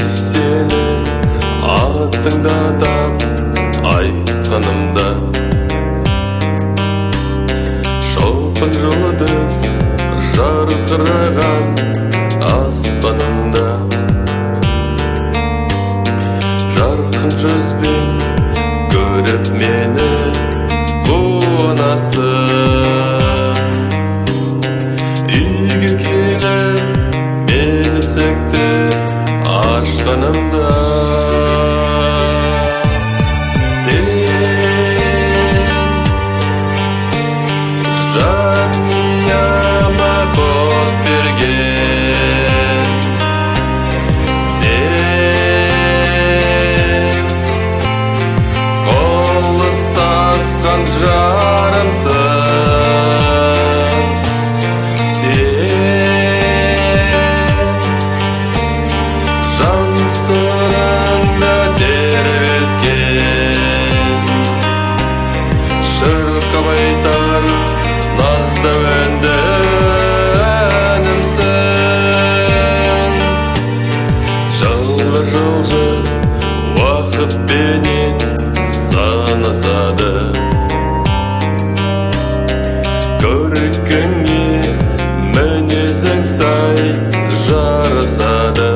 сенің атыңды атап айтқанымда, шолпан жұлдыз жарқыраған аспанымда, жарқын жүзбен көріп мені қуанасың. Үйге келіп мен есікті ашқанымда, сен жаныма қот берген, сен қол ұстасқан жарымсың, сен жан сырыңды тербеткен, шырқап айтар назды үнді әнімсің. Жылғы жылғы уақытпенен санасады, көркіңе мінезің сай жарасады.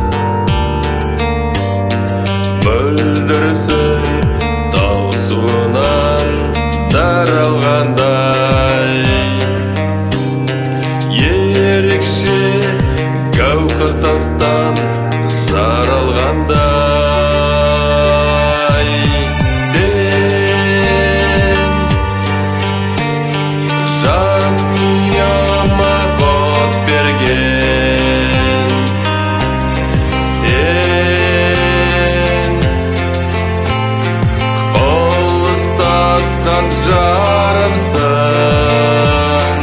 Мөлдірсің тау суынан нәр алғандай, ерекше гауһар тастан жаралғандай. Сен жаныма қот берген, сен қол ұстасқан жарымсың,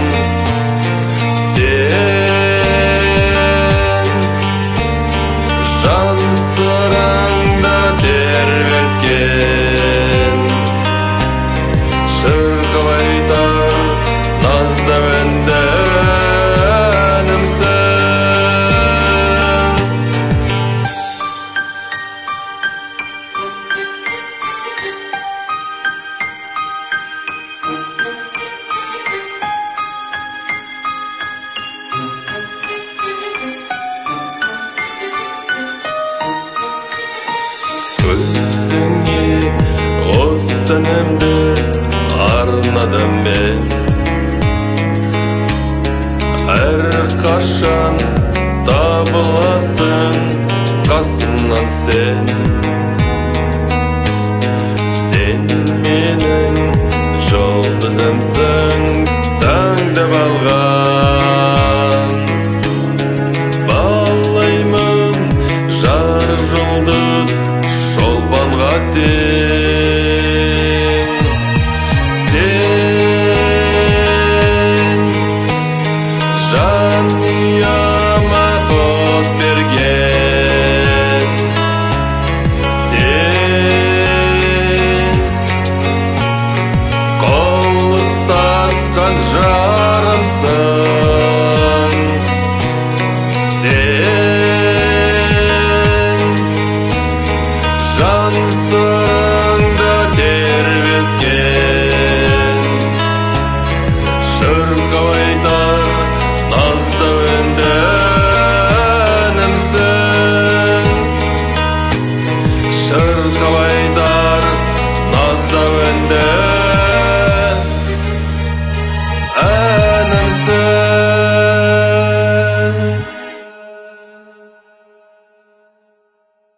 сен жан сырыңды тербеткен, шырқап айтар назды үнді әнімсің. Өзіңе осы әнімді арнадым мен, әрқашан табыласың қасымнан сен. Сен менің жұлдызымсың таңдап алған, балаймын жарық жұлдыз шолпанға тең. Сен жаныма қот берген, сен қол ұстасқан жарымсың, сен жан